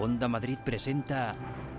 Onda Madrid presenta...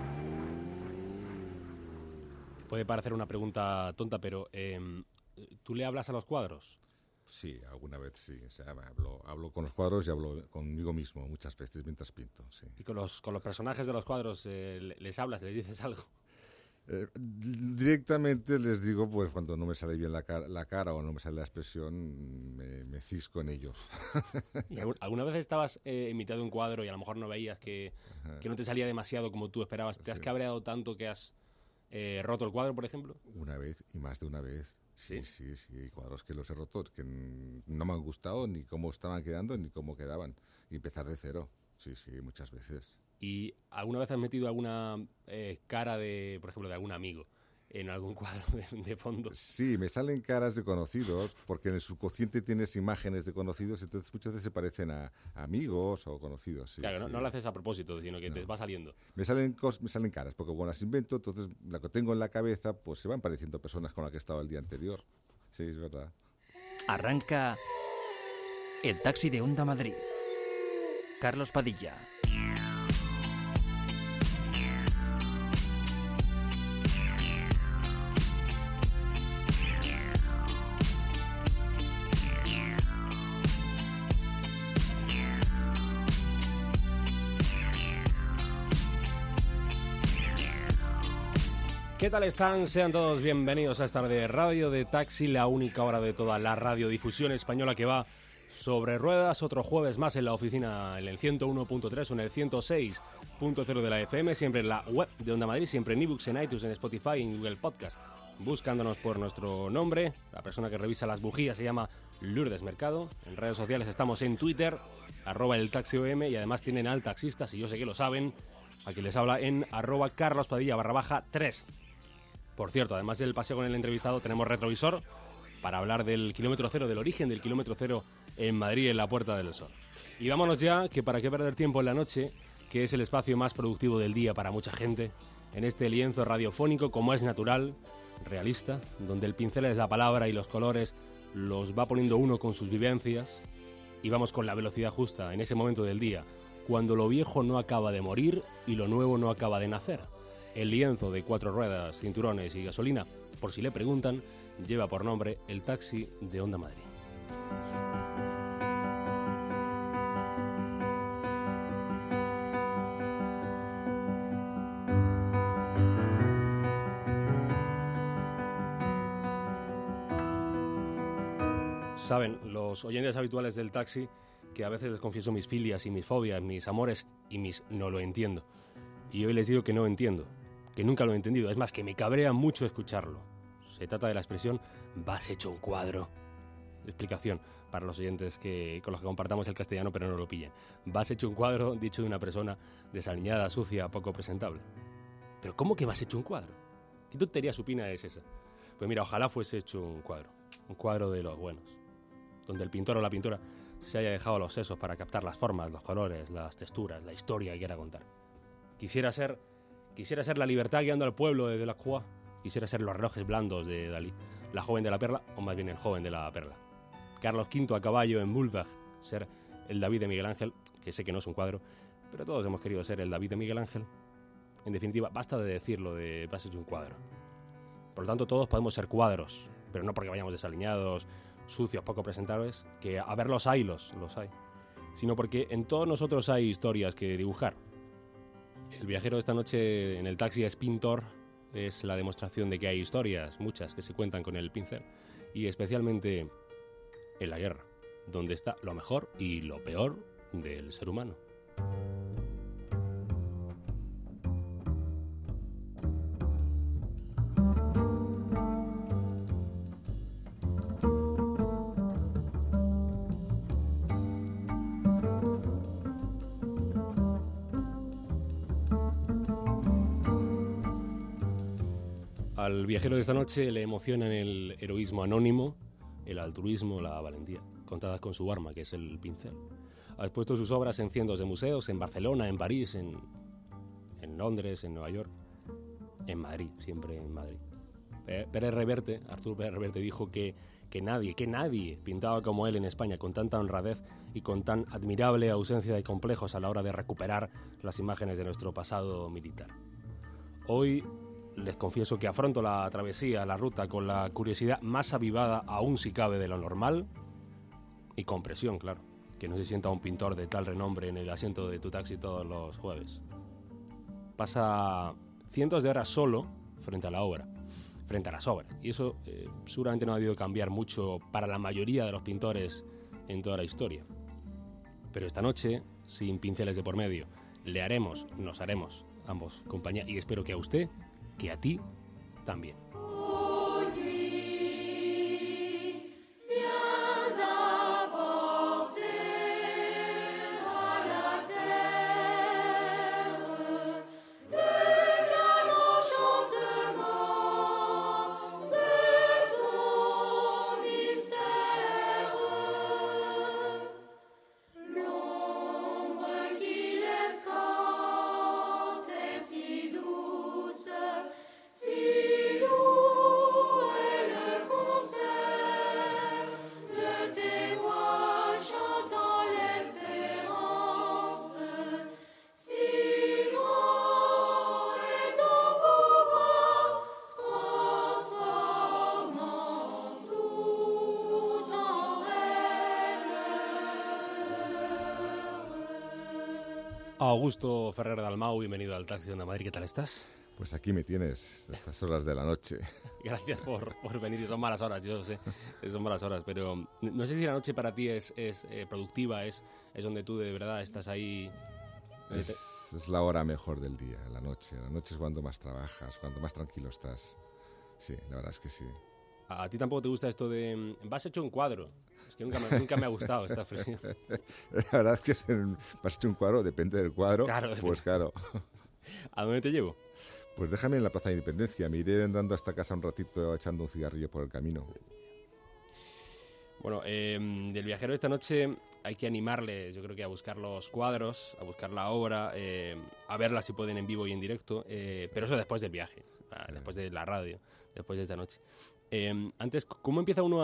Puede parecer una pregunta tonta, pero ¿tú le hablas a los cuadros? Sí, alguna vez sí. O sea, hablo con los cuadros y hablo conmigo mismo muchas veces mientras pinto, sí. ¿Y con los personajes de los cuadros les hablas, les dices algo? Directamente les digo, pues cuando no me sale bien la cara o no me sale la expresión, me cisco en ellos. ¿Y alguna vez estabas imitando un cuadro y a lo mejor no veías que no te salía demasiado como tú esperabas? ¿Te has cabreado tanto que has roto el cuadro, por ejemplo? Una vez y más de una vez. Sí. Hay cuadros que los he roto, que no me han gustado ni cómo estaban quedando ni cómo quedaban. Y empezar de cero. Sí, muchas veces. ¿Y alguna vez has metido alguna cara de, por ejemplo, de algún amigo en algún cuadro de fondo? Sí, me salen caras de conocidos, porque en el subconsciente tienes imágenes de conocidos, entonces muchas veces se parecen a amigos o conocidos. Sí, claro, sí. No lo haces a propósito, sino que te va saliendo. Me salen caras, porque cuando las invento, entonces la que tengo en la cabeza, pues se van pareciendo a personas con las que he estado el día anterior. Sí, es verdad. Arranca el taxi de Onda Madrid. Carlos Padilla. ¿Qué tal están? Sean todos bienvenidos a esta hora de Radio de Taxi, la única hora de toda la radiodifusión española que va sobre ruedas. Otro jueves más en la oficina, en el 101.3 o en el 106.0 de la FM, siempre en la web de Onda Madrid, siempre en ebooks, en iTunes, en Spotify y en Google Podcast. Buscándonos por nuestro nombre, la persona que revisa las bujías se llama Lourdes Mercado. En redes sociales estamos en Twitter, @eltaxiom, y además tienen al taxista, si yo sé que lo saben, a quien les habla en @carlospadilla_3. Por cierto, además del paseo con el entrevistado, tenemos retrovisor para hablar del kilómetro cero, del origen del kilómetro cero en Madrid, en la Puerta del Sol. Y vámonos ya, que para qué perder tiempo en la noche, que es el espacio más productivo del día para mucha gente, en este lienzo radiofónico, como es natural, realista, donde el pincel es la palabra y los colores los va poniendo uno con sus vivencias, y vamos con la velocidad justa en ese momento del día, cuando lo viejo no acaba de morir y lo nuevo no acaba de nacer. El lienzo de 4 ruedas, cinturones y gasolina, por si le preguntan, lleva por nombre el taxi de Onda Madrid. Saben, los oyentes habituales del taxi, que a veces les confieso mis filias y mis fobias, mis amores y mis no lo entiendo. Y hoy les digo que no entiendo, que nunca lo he entendido. Es más, que me cabrea mucho escucharlo. Se trata de la expresión "vas hecho un cuadro". Explicación para los oyentes con los que compartamos el castellano pero no lo pillen. Vas hecho un cuadro, dicho de una persona desaliñada, sucia, poco presentable. ¿Pero cómo que vas hecho un cuadro? ¿Qué tontería supina es esa? Pues mira, ojalá fuese hecho un cuadro de los buenos, donde el pintor o la pintora se haya dejado los sesos para captar las formas, los colores, las texturas, la historia que quiera contar. Quisiera ser la libertad guiando al pueblo de Delacroix. Quisiera ser los relojes blandos de Dalí, la joven de la perla, o más bien el joven de la perla. Carlos V a caballo en Boulevard, ser el David de Miguel Ángel, que sé que no es un cuadro, pero todos hemos querido ser el David de Miguel Ángel. En definitiva, basta de decirlo de vas hecho un cuadro. Por lo tanto, todos podemos ser cuadros, pero no porque vayamos desaliñados, sucios, poco presentables, que a ver los hay, sino porque en todos nosotros hay historias que dibujar. El viajero de esta noche en el taxi es pintor, es la demostración de que hay historias, muchas, que se cuentan con el pincel, y especialmente en la guerra, donde está lo mejor y lo peor del ser humano. Al viajero de esta noche le emocionan el heroísmo anónimo, el altruismo, la valentía, contadas con su arma, que es el pincel. Ha expuesto sus obras en cientos de museos, en Barcelona, en París, en Londres, en Nueva York, en Madrid, siempre en Madrid. Arturo Pérez Reverte dijo que que nadie pintaba como él en España, con tanta honradez y con tan admirable ausencia de complejos a la hora de recuperar las imágenes de nuestro pasado militar. Hoy les confieso que afronto la travesía, la ruta, con la curiosidad más avivada, aún si cabe, de lo normal, y con presión, claro, que no se sienta un pintor de tal renombre en el asiento de tu taxi todos los jueves. Pasa cientos de horas solo frente a la obra, frente a las obras, y eso seguramente no ha debido cambiar mucho para la mayoría de los pintores en toda la historia. Pero esta noche, sin pinceles de por medio, nos haremos ambos compañía, y espero que a usted, que a ti también. Augusto Ferrer Dalmau, bienvenido al Taxi de Onda Madrid. ¿Qué tal estás? Pues aquí me tienes, a estas horas de la noche. Gracias por venir. Son malas horas, yo lo sé, son malas horas, pero no sé si la noche para ti es productiva, es donde tú de verdad estás ahí. Es la hora mejor del día, la noche. La noche es cuando más trabajas, cuando más tranquilo estás. Sí, la verdad es que sí. ¿A ti tampoco te gusta esto de vas hecho un cuadro? Es que nunca me ha gustado esta expresión. La verdad es que vas hecho un cuadro, depende del cuadro. Claro, pues claro. ¿A dónde te llevo? Pues déjame en la Plaza de Independencia. Me iré andando hasta casa un ratito echando un cigarrillo por el camino. Bueno, del viajero de esta noche hay que animarle, yo creo que a buscar los cuadros, a buscar la obra, a verla si pueden en vivo y en directo, sí. Pero eso después del viaje, sí. Después de la radio, después de esta noche. Antes, ¿cómo empieza uno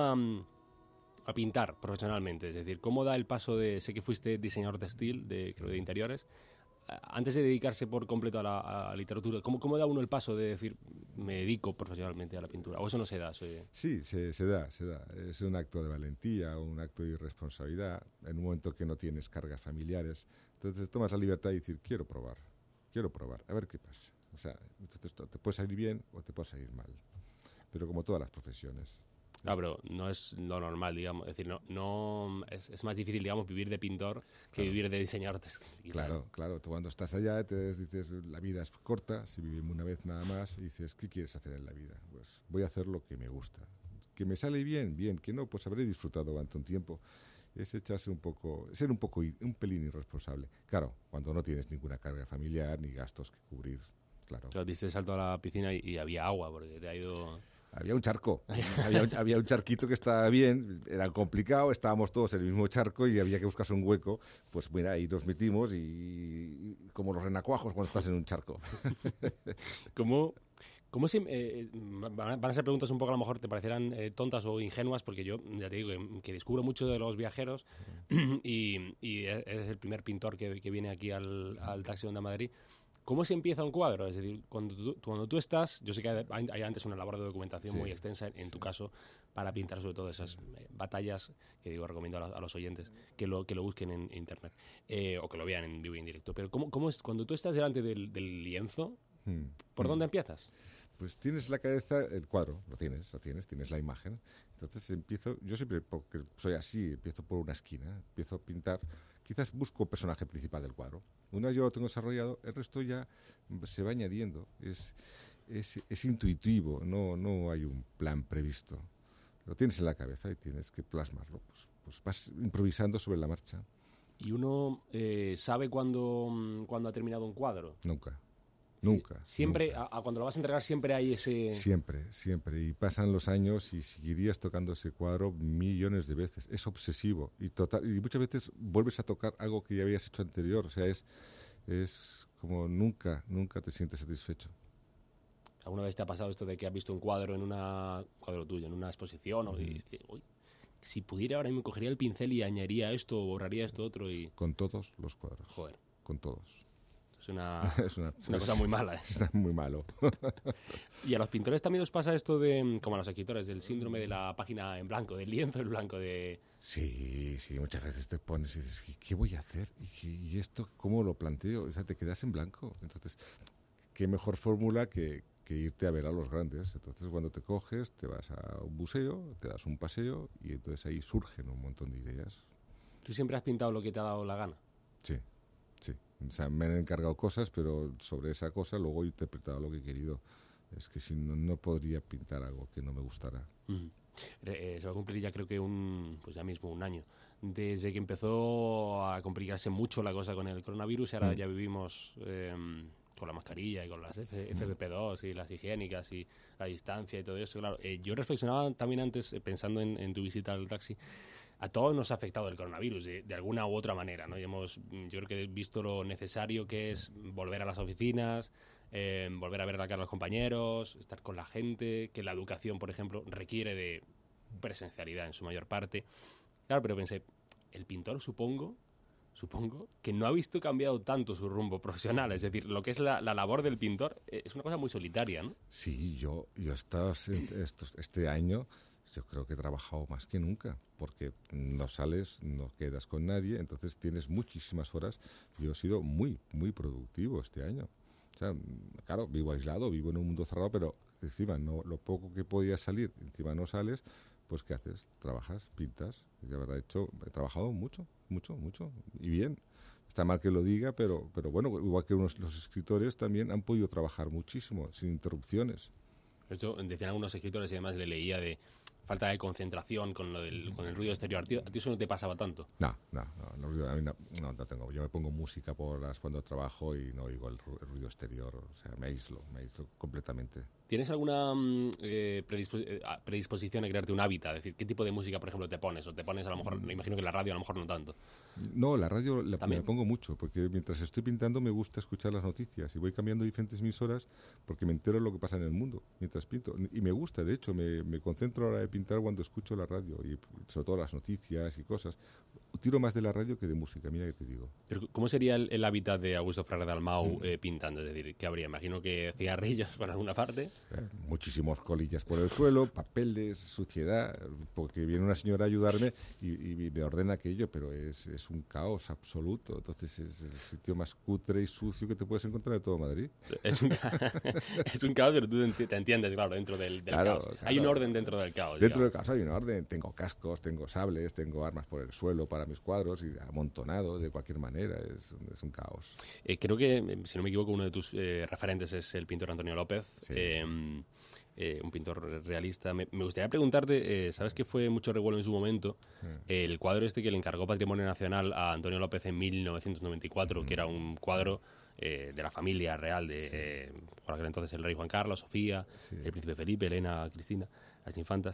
a pintar profesionalmente? Es decir, ¿cómo da el paso de, sé que fuiste diseñador textil, creo de interiores, antes de dedicarse por completo a la literatura, ¿cómo da uno el paso de decir, me dedico profesionalmente a la pintura? ¿O eso no se da? Sí, se da. Es un acto de valentía, un acto de irresponsabilidad, en un momento que no tienes cargas familiares. Entonces tomas la libertad de decir, quiero probar, a ver qué pasa. O sea, entonces te puede salir bien o te puede salir mal. Pero como todas las profesiones. Pero no es lo normal, digamos. Es decir, no es más difícil, digamos, vivir de pintor que vivir de diseñador textil. Claro. Tú cuando estás allá te dices, la vida es corta, si vivimos una vez nada más, y dices, ¿qué quieres hacer en la vida? Pues voy a hacer lo que me gusta. Que me sale bien, que no, pues habré disfrutado durante un tiempo. Es echarse ser un pelín irresponsable. Claro, cuando no tienes ninguna carga familiar ni gastos que cubrir, claro. Diste el salto a la piscina y había agua, porque te ha ido... Había un charco, había un charquito que estaba bien, era complicado, estábamos todos en el mismo charco y había que buscarse un hueco. Pues mira, ahí nos metimos y como los renacuajos cuando estás en un charco. ¿Cómo van a ser preguntas un poco a lo mejor te parecerán tontas o ingenuas, porque yo ya te digo que descubro mucho de los viajeros y es el primer pintor que viene aquí al Taxi de Onda Madrid. ¿Cómo se empieza un cuadro? Es decir, cuando tú estás, yo sé que hay antes una labor de documentación muy extensa, en tu caso, para pintar sobre todo esas batallas, que digo, recomiendo a los oyentes que lo busquen en internet, o que lo vean en vivo y en directo. Pero ¿cómo es cuando tú estás delante del lienzo? ¿Por dónde empiezas? Pues tienes la cabeza, el cuadro, lo tienes la imagen. Entonces yo siempre, porque soy así, empiezo por una esquina, empiezo a pintar, quizás busco el personaje principal del cuadro. Una vez yo lo tengo desarrollado, el resto ya se va añadiendo, es intuitivo, no hay un plan previsto. Lo tienes en la cabeza y tienes que plasmarlo, pues vas improvisando sobre la marcha. ¿Y uno sabe cuándo ha terminado un cuadro? Nunca. Siempre, cuando lo vas a entregar, siempre hay ese... Siempre. Y pasan los años y seguirías tocando ese cuadro millones de veces. Es obsesivo y muchas veces vuelves a tocar algo que ya habías hecho anterior. O sea, es como nunca te sientes satisfecho. ¿Alguna vez te ha pasado esto de que has visto un cuadro cuadro tuyo, en una exposición, y dices, uy, si pudiera ahora me cogería el pincel y añadiría esto, o borraría esto otro y... Con todos los cuadros. Joder. Con todos. Es una es cosa muy mala, ¿eh? Está muy malo. Y a los pintores también os pasa esto de, como a los escritores, del síndrome de la página en blanco, del lienzo en blanco, de... Sí, muchas veces te pones y dices, ¿qué voy a hacer? ¿Y esto cómo lo planteo? O sea, te quedas en blanco. Entonces, ¿qué mejor fórmula que irte a ver a los grandes? Entonces, cuando te coges, te vas a un museo, te das un paseo y entonces ahí surgen un montón de ideas. ¿Tú siempre has pintado lo que te ha dado la gana? Sí. O sea, me han encargado cosas, pero sobre esa cosa luego he interpretado lo que he querido. Es que si no, no podría pintar algo que no me gustara. Se va a cumplir ya creo que pues ya mismo un año. Desde que empezó a complicarse mucho la cosa con el coronavirus, y ahora ya vivimos con la mascarilla y con las FFP2 y las higiénicas y la distancia y todo eso. Claro, yo reflexionaba también antes, pensando en tu visita al taxi, a todos nos ha afectado el coronavirus de alguna u otra manera, ¿no? Y yo creo que he visto lo necesario que es volver a las oficinas, volver a ver a la cara a los compañeros, estar con la gente, que la educación, por ejemplo, requiere de presencialidad en su mayor parte. Claro, pero pensé, el pintor supongo que no ha visto cambiado tanto su rumbo profesional. Es decir, lo que es la labor del pintor es una cosa muy solitaria, ¿no? Sí, yo este año yo creo que he trabajado más que nunca, porque no sales, no quedas con nadie, entonces tienes muchísimas horas. Yo he sido muy, muy productivo este año. O sea, claro, vivo aislado, vivo en un mundo cerrado, pero encima no, lo poco que podía salir, encima no sales, pues ¿qué haces? Trabajas, pintas. Y la verdad, he trabajado mucho, y bien. Está mal que lo diga, pero bueno, igual que los escritores también han podido trabajar muchísimo, sin interrupciones. Esto decían algunos escritores, y además le leía de falta de concentración con con el ruido exterior. ¿A ti eso no te pasaba tanto? No, a mí no tengo. Yo me pongo música cuando trabajo y no oigo el ruido exterior. O sea, me aíslo completamente. ¿Tienes alguna predisposición a crearte un hábitat? Es decir, ¿qué tipo de música, por ejemplo, te pones? O te pones, a lo mejor, me imagino que la radio a lo mejor no tanto. No, la radio me pongo mucho, porque mientras estoy pintando me gusta escuchar las noticias y voy cambiando diferentes emisoras porque me entero de lo que pasa en el mundo mientras pinto. Y me gusta, de hecho, me concentro a la hora de pintar cuando escucho la radio, y sobre todo las noticias y cosas. Tiro más de la radio que de música, mira que te digo. Pero ¿cómo sería el hábitat de Augusto Ferrer Dalmau pintando? Es decir, ¿qué habría? Imagino que cigarrillos por alguna parte. Muchísimos colillas por el suelo, papeles, suciedad, porque viene una señora a ayudarme y me ordena aquello, pero es un caos absoluto. Entonces es el sitio más cutre y sucio que te puedes encontrar de todo Madrid. Es un caos, pero tú te entiendes, claro, dentro del caos. Claro. Hay un orden dentro del caos. Dentro del caos hay un orden. Tengo cascos, tengo sables, tengo armas por el suelo para mis cuadros y amontonado de cualquier manera. Es un caos. Creo que, si no me equivoco, uno de tus referentes es el pintor Antonio López. Sí. Un pintor realista. Me gustaría preguntarte, ¿sabes que fue mucho revuelo en su momento? El cuadro este que le encargó Patrimonio Nacional a Antonio López en 1994, que era un cuadro de la familia real de, por aquel entonces, el rey Juan Carlos, Sofía, el príncipe Felipe, Elena, Cristina, las infantas.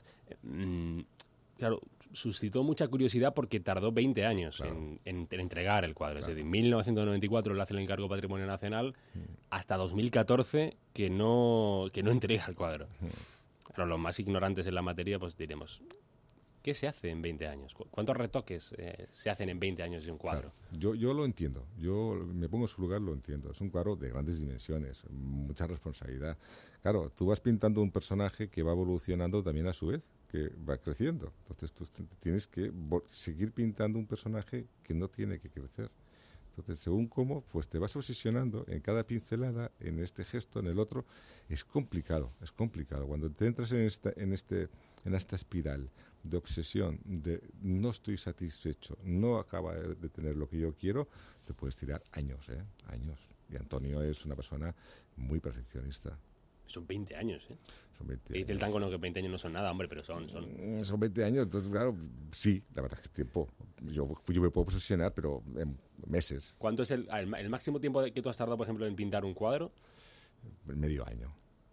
Claro, suscitó mucha curiosidad porque tardó 20 años en entregar el cuadro. Claro. Es decir, en 1994 le hace el encargo Patrimonio Nacional, hasta 2014 que no entrega el cuadro. Claro, los más ignorantes en la materia, pues diremos, ¿qué se hace en 20 años? ¿Cuántos retoques se hacen en 20 años de un cuadro? Claro. Yo lo entiendo, yo me pongo en su lugar, lo entiendo. Es un cuadro de grandes dimensiones, mucha responsabilidad. Claro, tú vas pintando un personaje que va evolucionando también a su vez, que va creciendo. Entonces tú tienes que seguir pintando un personaje que no tiene que crecer. Entonces, según cómo, pues te vas obsesionando en cada pincelada, en este gesto, en el otro. Es complicado. Cuando te entras en esta espiral de obsesión, de no estoy satisfecho, no acaba de tener lo que yo quiero, te puedes tirar años. Y Antonio es una persona muy perfeccionista. Son 20 años, ¿eh? Son 20 años. Dice el tango, no, que 20 años no son nada, hombre, pero son... Son 20 años, entonces, claro, sí, la verdad es que es tiempo. Yo me puedo obsesionar, pero en meses. ¿Cuánto es el máximo tiempo que tú has tardado, por ejemplo, en pintar un cuadro? Medio año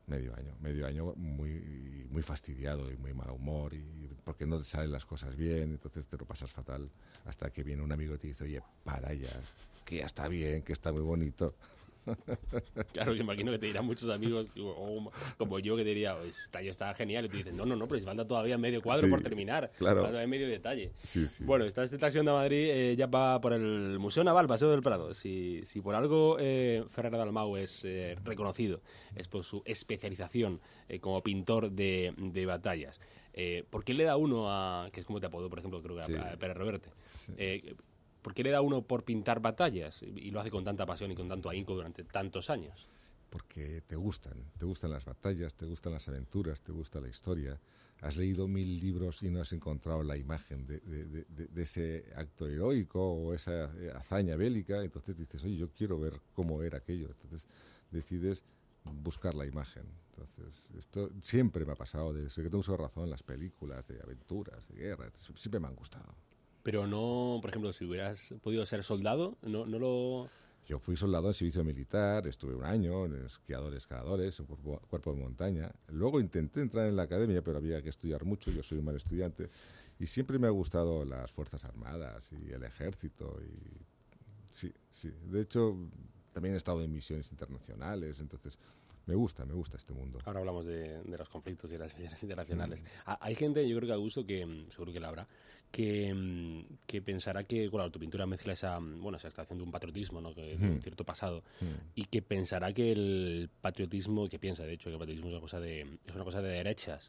muy, muy fastidiado y muy mal humor, y porque no te salen las cosas bien, entonces te lo pasas fatal, hasta que viene un amigo y te dice, oye, para ya, que ya está bien, que está muy bonito. Claro, yo imagino que te dirán muchos amigos como yo que te diría, está genial. Y tú dices, no, pero si falta todavía medio cuadro por terminar. Claro. Falta medio detalle. Sí. Bueno, está este Taxi Onda Madrid, ya va por el Museo Naval, Paseo del Prado. Si por algo Ferrer Dalmau es reconocido, es por su especialización como pintor de batallas. ¿Por qué le da uno a, que es como te apodó, por ejemplo, creo que a Pérez Reverte? Sí. ¿Por qué le da uno por pintar batallas y lo hace con tanta pasión y con tanto ahínco durante tantos años? Porque te gustan las batallas, te gustan las aventuras, te gusta la historia. Has leído 1000 libros y no has encontrado la imagen de ese acto heroico o esa hazaña bélica, entonces dices, oye, yo quiero ver cómo era aquello. Entonces decides buscar la imagen. Entonces, esto siempre me ha pasado, desde que tengo uso de razón, las películas de aventuras, de guerra, siempre me han gustado. Pero no, por ejemplo, si hubieras podido ser soldado, no lo... Yo fui soldado en servicio militar, estuve 1 año en escaladores, en cuerpo de montaña. Luego intenté entrar en la academia, pero había que estudiar mucho, yo soy un mal estudiante. Y siempre me ha gustado las Fuerzas Armadas y el Ejército. Y sí. De hecho, también he estado en misiones internacionales, entonces me gusta este mundo. Ahora hablamos de los conflictos y de las misiones internacionales. Hay gente, yo creo que a gusto, que seguro que la habrá, que pensará que, claro, tu pintura mezcla esa extracción de un patriotismo, ¿no? De un cierto pasado, y que pensará que el patriotismo, que piensa, de hecho, que el patriotismo es una cosa de derechas.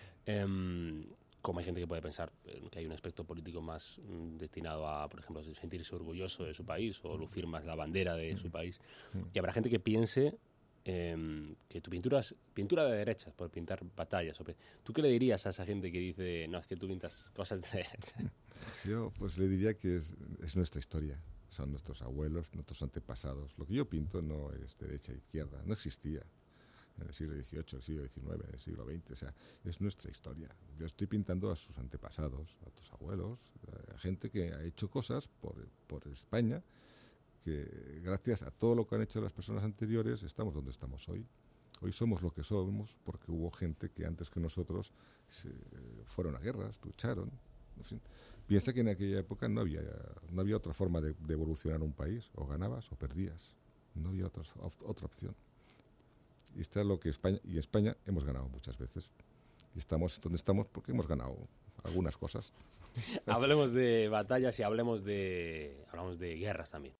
Como hay gente que puede pensar que hay un aspecto político más destinado a, por ejemplo, sentirse orgulloso de su país o lucir más la bandera de su país. Y habrá gente que piense que tu pintura es pintura de derechas, por pintar batallas. ¿Tú qué le dirías a esa gente que dice, no, es que tú pintas cosas de derecha? Yo pues le diría que es nuestra historia, son nuestros abuelos, nuestros antepasados. Lo que yo pinto no es derecha e izquierda, no existía en el siglo XVIII, el siglo XIX, en el siglo XX, o sea, es nuestra historia. Yo estoy pintando a sus antepasados, a tus abuelos, a gente que ha hecho cosas por España, que gracias a todo lo que han hecho las personas anteriores estamos donde estamos hoy. Hoy somos lo que somos porque hubo gente que antes que nosotros fueron a guerras, lucharon. En fin. Piensa que en aquella época no había otra forma de evolucionar un país, o ganabas o perdías. No había otra opción. Y está lo que España hemos ganado muchas veces. Y estamos donde estamos porque hemos ganado algunas cosas. Hablemos de batallas y hablamos de guerras también.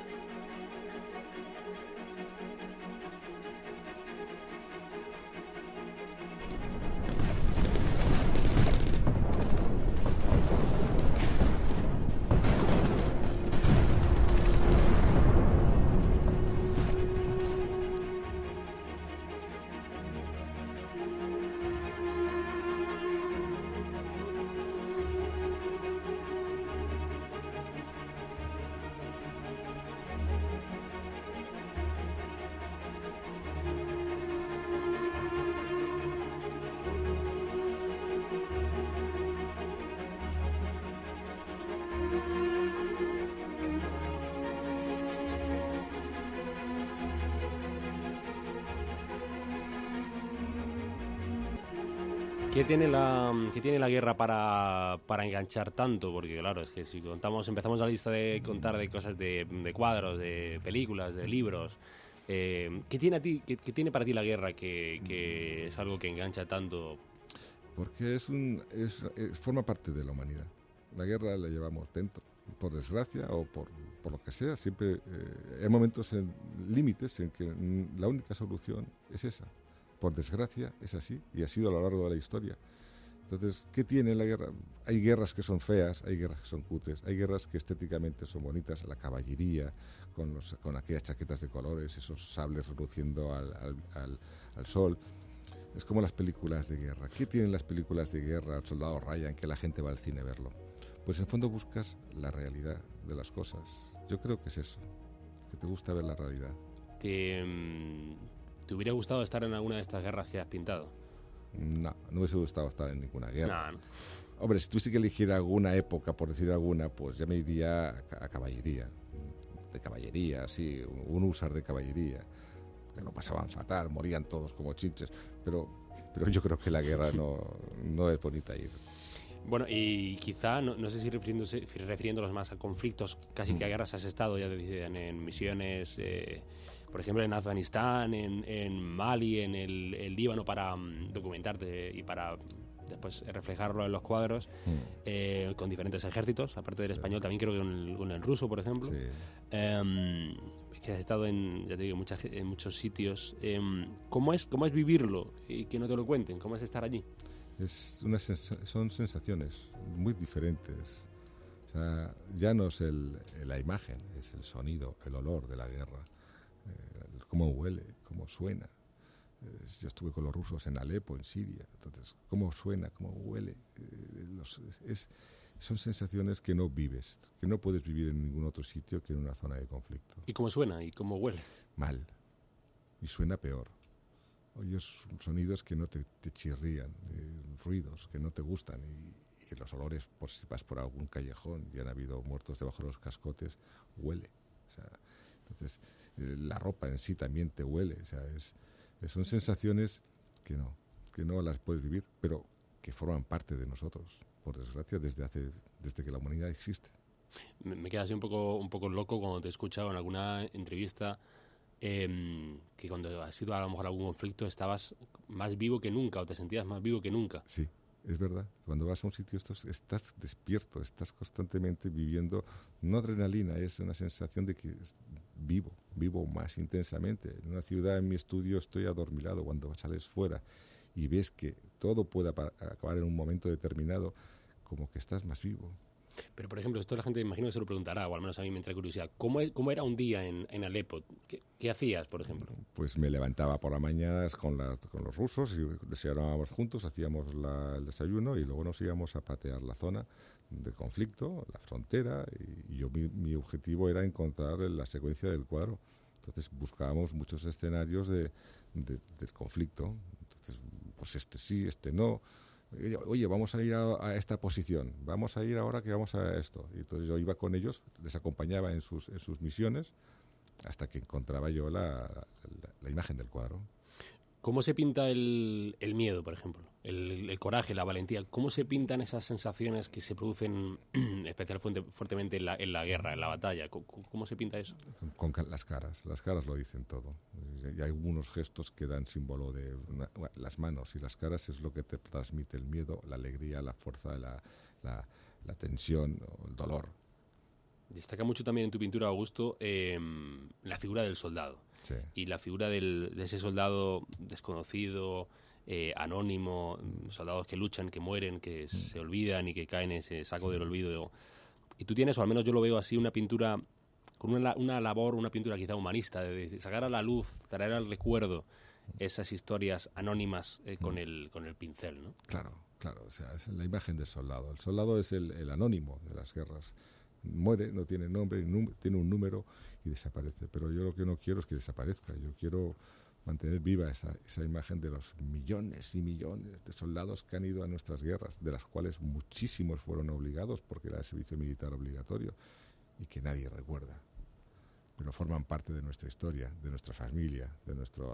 ¿Qué tiene la guerra para enganchar tanto? Porque claro, es que si empezamos la lista de contar de cosas de cuadros, de películas, de libros, ¿qué tiene para ti la guerra que es algo que engancha tanto? Porque forma parte de la humanidad. La guerra la llevamos dentro, por desgracia o por lo que sea. Siempre hay momentos, límites en que la única solución es esa. Por desgracia es así y ha sido a lo largo de la historia. Entonces, ¿qué tiene la guerra? Hay guerras que son feas, hay guerras que son cutres, hay guerras que estéticamente son bonitas, la caballería, con aquellas chaquetas de colores, esos sables reluciendo al sol. Es como las películas de guerra. ¿Qué tienen las películas de guerra, el soldado Ryan, que la gente va al cine a verlo? Pues en el fondo buscas la realidad de las cosas. Yo creo que es eso, que te gusta ver la realidad. ¿Te hubiera gustado estar en alguna de estas guerras que has pintado? No me hubiese gustado estar en ninguna guerra. No. Hombre, si tuviese que elegir alguna época, por decir alguna, pues ya me iría a caballería. De caballería, sí, un húsar de caballería. Que lo pasaban fatal, morían todos como chinches. Pero yo creo que la guerra no es bonita ir. Bueno, y quizá, no sé si refiriéndolos más a conflictos, casi que a guerras has estado, ya en misiones, por ejemplo, en Afganistán, en Mali, en el Líbano, para documentarte y para después reflejarlo en los cuadros, con diferentes ejércitos, aparte del español, también creo que con el ruso, por ejemplo. Que has estado ya te digo, en muchos sitios. ¿Cómo es vivirlo y que no te lo cuenten? ¿Cómo es estar allí? Son sensaciones muy diferentes. O sea, ya no es la imagen, es el sonido, el olor de la guerra, cómo huele, cómo suena. Yo estuve con los rusos en Alepo, en Siria, entonces cómo suena, cómo huele. Son sensaciones que no vives, que no puedes vivir en ningún otro sitio que en una zona de conflicto. ¿Y cómo suena y cómo huele? Mal. Y suena peor. Oyes sonidos que no te chirrían, ruidos que no te gustan y los olores, por si vas por algún callejón y han habido muertos debajo de los cascotes, huele. O sea, entonces, la ropa en sí también te huele. O sea, son sensaciones que no las puedes vivir, pero que forman parte de nosotros, por desgracia, desde que la humanidad existe. Me quedas así un poco loco cuando te he escuchado en alguna entrevista que cuando has ido a lo mejor a algún conflicto estabas más vivo que nunca o te sentías más vivo que nunca. Sí. Es verdad, cuando vas a un sitio estás despierto, estás constantemente viviendo, no adrenalina, es una sensación de que vivo más intensamente. En una ciudad, en mi estudio, estoy adormilado. Cuando sales fuera y ves que todo puede acabar en un momento determinado, como que estás más vivo. Pero, por ejemplo, esto la gente, imagino que se lo preguntará, o al menos a mí me entra curiosidad. ¿Cómo era un día en Alepo? ¿Qué hacías, por ejemplo? Pues me levantaba por la mañana con los rusos y desayunábamos juntos, hacíamos el desayuno y luego nos íbamos a patear la zona de conflicto, la frontera, y mi objetivo era encontrar la secuencia del cuadro. Entonces buscábamos muchos escenarios del conflicto. Entonces, pues este sí, este no. Oye, vamos a ir a esta posición, vamos a ir ahora que vamos a esto. Y entonces yo iba con ellos, les acompañaba en sus misiones, hasta que encontraba yo la imagen del cuadro. ¿Cómo se pinta el miedo, por ejemplo? El coraje, la valentía. ¿Cómo se pintan esas sensaciones que se producen especialmente fuertemente en la guerra, en la batalla? ¿Cómo se pinta eso? Con las caras. Las caras lo dicen todo. Y hay algunos gestos que dan símbolo de las manos y las caras es lo que te transmite el miedo, la alegría, la fuerza, la tensión, el dolor. Destaca mucho también en tu pintura, Augusto, la figura del soldado. Sí. Y la figura de ese soldado desconocido, anónimo, soldados que luchan, que mueren, que se olvidan y que caen en ese saco del olvido. Y tú tienes, o al menos yo lo veo así, una pintura con una labor, una pintura quizá humanista, de sacar a la luz, traer al recuerdo esas historias anónimas con el pincel, ¿no? Claro, o sea, es la imagen del soldado. El soldado es el anónimo de las guerras. Muere, no tiene nombre, tiene un número y desaparece. Pero yo lo que no quiero es que desaparezca. Yo quiero mantener viva esa imagen de los millones y millones de soldados que han ido a nuestras guerras, de las cuales muchísimos fueron obligados porque era el servicio militar obligatorio y que nadie recuerda. Pero forman parte de nuestra historia, de nuestra familia, en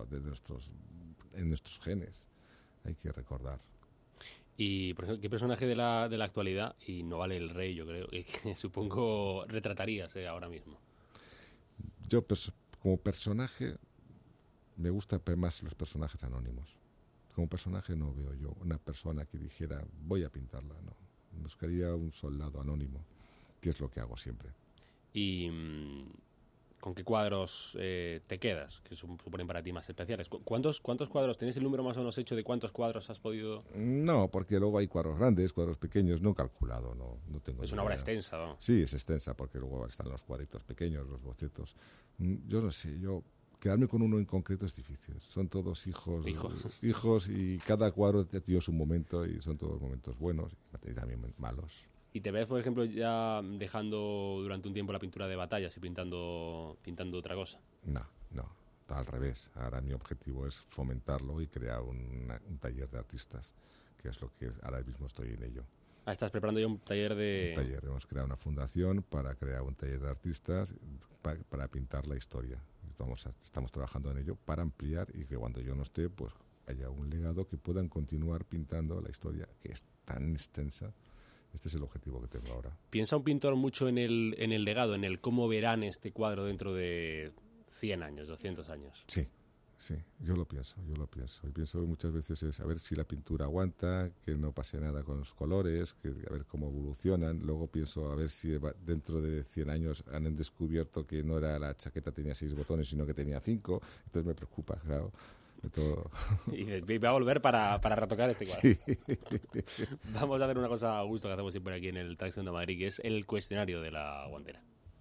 nuestros genes. Hay que recordar. Y, por ejemplo, ¿qué personaje de la actualidad, y no vale el rey, yo creo, que supongo retratarías ahora mismo? Yo, como personaje, me gustan más los personajes anónimos. Como personaje no veo yo una persona que dijera, voy a pintarla, no. Buscaría un soldado anónimo, que es lo que hago siempre. Y ¿con qué cuadros te quedas, que suponen para ti más especiales? ¿Cuántos cuadros? ¿Tienes el número más o menos hecho de cuántos cuadros has podido...? No, porque luego hay cuadros grandes, cuadros pequeños, no he calculado, no tengo. Es una obra extensa, ¿no? Sí, es extensa, porque luego están los cuadritos pequeños, los bocetos. Yo no sé, quedarme con uno en concreto es difícil. Son todos hijos y cada cuadro tiene su momento y son todos momentos buenos y también malos. ¿Y te ves, por ejemplo, ya dejando durante un tiempo la pintura de batallas y pintando otra cosa? No, al revés. Ahora mi objetivo es fomentarlo y crear un taller de artistas, que es lo que ahora mismo estoy en ello. ¿Estás preparando ya un taller de...? Un taller. Hemos creado una fundación para crear un taller de artistas para pintar la historia. Estamos trabajando en ello para ampliar y que cuando yo no esté, pues haya un legado que puedan continuar pintando la historia, que es tan extensa. Este es el objetivo que tengo ahora. ¿Piensa un pintor mucho en el legado, en el cómo verán este cuadro dentro de 100 años, 200 años. Sí, sí, yo lo pienso. Y pienso muchas veces es a ver si la pintura aguanta, que no pase nada con los colores, a ver cómo evolucionan. Luego pienso a ver si dentro de 100 años han descubierto que no era la chaqueta tenía 6 botones, sino que tenía 5. Entonces me preocupa, claro. Todo. Y va a volver para retocar este cuadro. Sí. Vamos a hacer una cosa a gusto que hacemos siempre aquí en el Taxi Onda Madrid, que es el cuestionario de la guantera.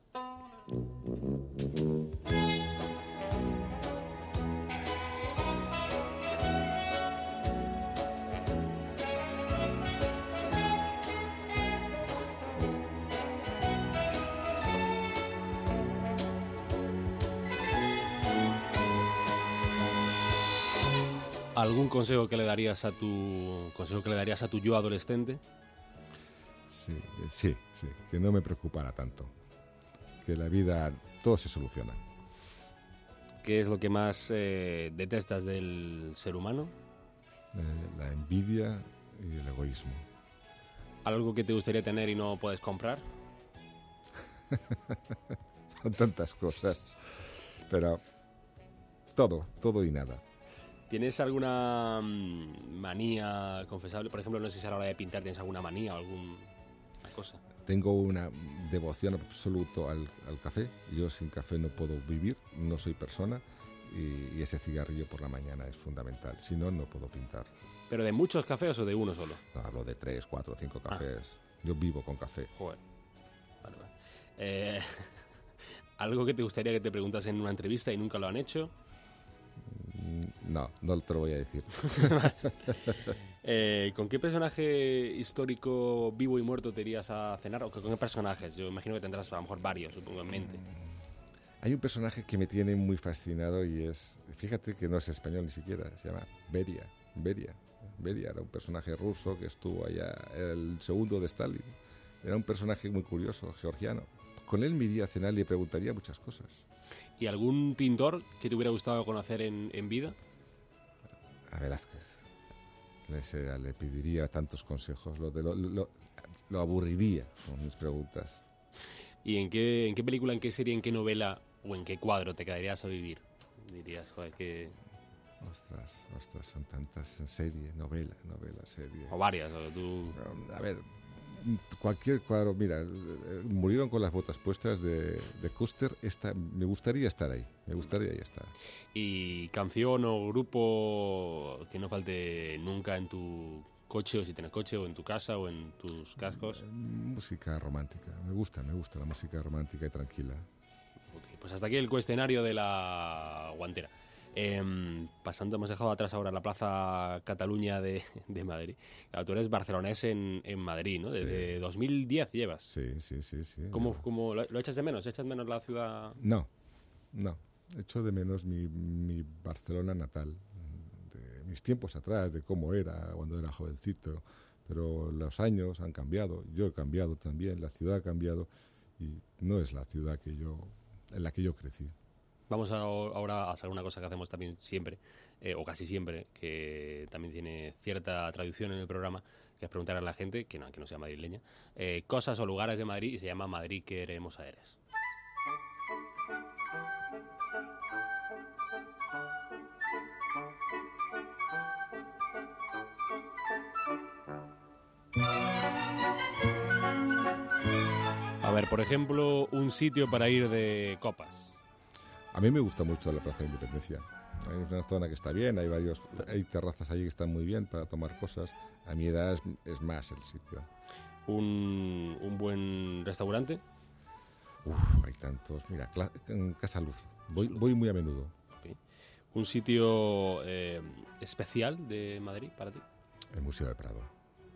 ¿Algún consejo que le darías a tu yo adolescente? Sí, que no me preocupara tanto. Que la vida, todo se soluciona. ¿Qué es lo que más detestas del ser humano? La envidia y el egoísmo. ¿Algo que te gustaría tener y no puedes comprar? Son tantas cosas. Pero todo y nada. ¿Tienes alguna manía confesable? Por ejemplo, no sé si a la hora de pintar tienes alguna manía o alguna cosa. Tengo una devoción absoluta al café. Yo sin café no puedo vivir, no soy persona. Y ese cigarrillo por la mañana es fundamental. Si no, no puedo pintar. ¿Pero de muchos cafés o de uno solo? No, hablo de 3, 4, 5 cafés. Yo vivo con café. Joder. Vale. ¿Algo que te gustaría que te preguntasen en una entrevista y nunca lo han hecho? No te lo voy a decir. ¿Con qué personaje histórico vivo y muerto te irías a cenar? ¿O con qué personajes? Yo imagino que tendrás a lo mejor varios, supongo, en mente. Hay un personaje que me tiene muy fascinado y es... Fíjate que no es español ni siquiera. Se llama Beria. Beria era un personaje ruso que estuvo allá, el segundo de Stalin. Era un personaje muy curioso, georgiano. Con él me iría a cenar y le preguntaría muchas cosas. ¿Y algún pintor que te hubiera gustado conocer en vida? A Velázquez. Le pediría tantos consejos, lo aburriría con mis preguntas. ¿Y en qué película, en qué serie, en qué novela o en qué cuadro te quedarías a vivir? Dirías, joder, que... Ostras, son tantas. En serie, novela, serie. O varias, o tú... A ver, cualquier cuadro, mira, Murieron con las botas puestas de Custer, me gustaría estar ahí, ¿Y canción o grupo que no falte nunca en tu coche, o si tienes coche, o en tu casa, o en tus cascos? Música romántica, me gusta la música romántica y tranquila. Okay, pues hasta aquí el cuestionario de la guantera. Pasando, hemos dejado atrás ahora la Plaza Cataluña de Madrid. Claro, tú eres barcelonés en Madrid, ¿no? Desde 2010 llevas. Sí. ¿Cómo lo echas de menos? ¿Echas de menos la ciudad? No. Echo de menos mi Barcelona natal, de mis tiempos atrás, de cómo era cuando era jovencito. Pero los años han cambiado, yo he cambiado también, la ciudad ha cambiado y no es la ciudad en la que yo crecí. Vamos ahora a hacer una cosa que hacemos también siempre, o casi siempre, que también tiene cierta tradición en el programa, que es preguntar a la gente, que no sea madrileña, cosas o lugares de Madrid, y se llama Madrid qué hermosa eres. A ver, por ejemplo, un sitio para ir de copas. A mí me gusta mucho la Plaza de Independencia. Hay una zona que está bien, hay terrazas allí que están muy bien para tomar cosas. A mi edad es más el sitio. ¿Un buen restaurante? Hay tantos. Mira, en Casa Luz. Voy muy a menudo. Okay. ¿Un sitio especial de Madrid para ti? El Museo de Prado.